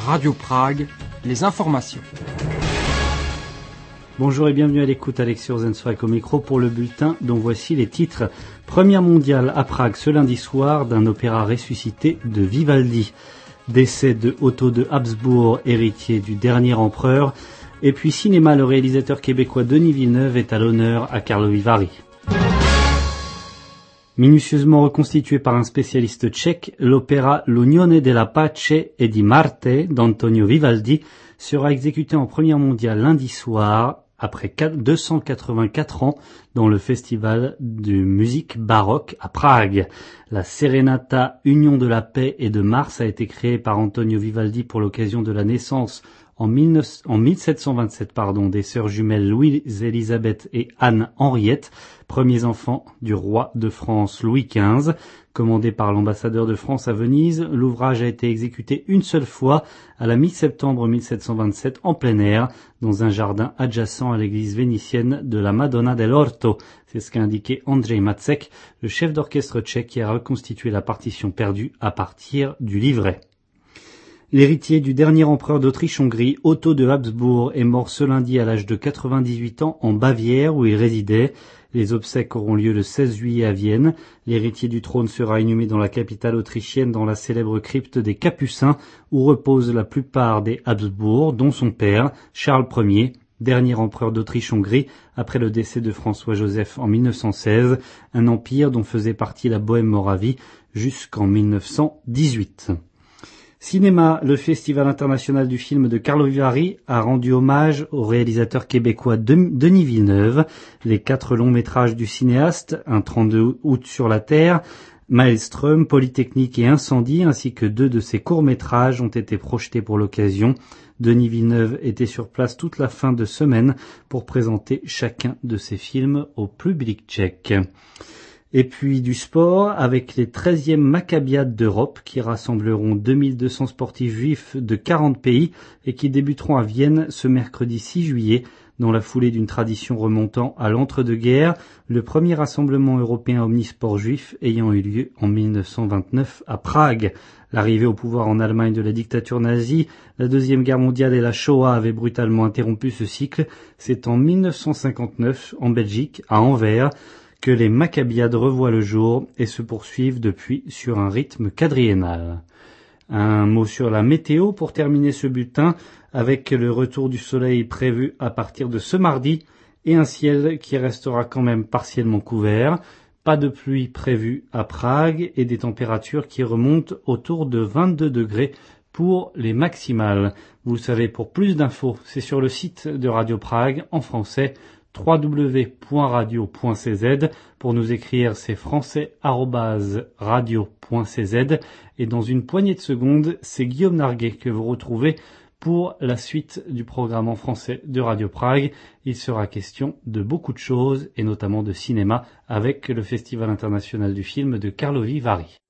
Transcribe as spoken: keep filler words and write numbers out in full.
Radio Prague, les informations. Bonjour et bienvenue à l'écoute, Alexios Zenswak au micro pour le bulletin dont voici les titres. Première mondiale à Prague ce lundi soir d'un opéra ressuscité de Vivaldi. Décès de Otto de Habsbourg, héritier du dernier empereur. Et puis cinéma, le réalisateur québécois Denis Villeneuve est à l'honneur à Karlovy Vary. Minutieusement reconstitué par un spécialiste tchèque, l'opéra L'Unione della Pace e di Marte d'Antonio Vivaldi sera exécuté en première mondiale lundi soir, après deux cent quatre-vingt-quatre ans, dans le festival de musique baroque à Prague. La Serenata Union de la Paix et de Mars a été créée par Antonio Vivaldi pour l'occasion de la naissance en, mille sept cent vingt-sept pardon, des sœurs jumelles Louise-Élisabeth et Anne-Henriette, premiers enfants du roi de France Louis quinze. Commandé par l'ambassadeur de France à Venise, l'ouvrage a été exécuté une seule fois à la mi-septembre mille sept cent vingt-sept en plein air, dans un jardin adjacent à l'église vénitienne de la Madonna dell'Orto. C'est ce qu'a indiqué Andrzej Macek, le chef d'orchestre tchèque qui a reconstitué la partition perdue à partir du livret. L'héritier du dernier empereur d'Autriche-Hongrie, Otto de Habsbourg, est mort ce lundi à l'âge de quatre-vingt-dix-huit ans en Bavière où il résidait. Les obsèques auront lieu le seize juillet à Vienne. L'héritier du trône sera inhumé dans la capitale autrichienne dans la célèbre crypte des Capucins où reposent la plupart des Habsbourg, dont son père, Charles Ier, dernier empereur d'Autriche-Hongrie après le décès de François-Joseph en mille neuf cent seize, un empire dont faisait partie la Bohème-Moravie jusqu'en mille neuf cent dix-huit. Cinéma, le Festival international du film de Karlovy Vary a rendu hommage au réalisateur québécois Denis Villeneuve. Les quatre longs métrages du cinéaste, Un trente-deux août sur la Terre, Maelstrom, Polytechnique et Incendie, ainsi que deux de ses courts-métrages ont été projetés pour l'occasion. Denis Villeneuve était sur place toute la fin de semaine pour présenter chacun de ses films au public tchèque. Et puis du sport avec les treizièmes Maccabiades d'Europe qui rassembleront deux mille deux cents sportifs juifs de quarante pays et qui débuteront à Vienne ce mercredi six juillet dans la foulée d'une tradition remontant à l'entre-deux-guerres, le premier rassemblement européen omnisport juif ayant eu lieu en mille neuf cent vingt-neuf à Prague. L'arrivée au pouvoir en Allemagne de la dictature nazie, la Deuxième Guerre mondiale et la Shoah avaient brutalement interrompu ce cycle. C'est en mille neuf cent cinquante-neuf, en Belgique, à Anvers, que les Maccabiades revoient le jour et se poursuivent depuis sur un rythme quadriennal. Un mot sur la météo pour terminer ce bulletin, avec le retour du soleil prévu à partir de ce mardi et un ciel qui restera quand même partiellement couvert. Pas de pluie prévue à Prague et des températures qui remontent autour de vingt-deux degrés pour les maximales. Vous le savez, pour plus d'infos, c'est sur le site de Radio Prague en français, w w w point radio point c z. Pour nous écrire, c'est français arobase radio point c z. Et dans une poignée de secondes, c'est Guillaume Narguet que vous retrouvez pour la suite du programme en français de Radio Prague. Il sera question de beaucoup de choses, et notamment de cinéma, avec le Festival international du film de Karlovy Vary.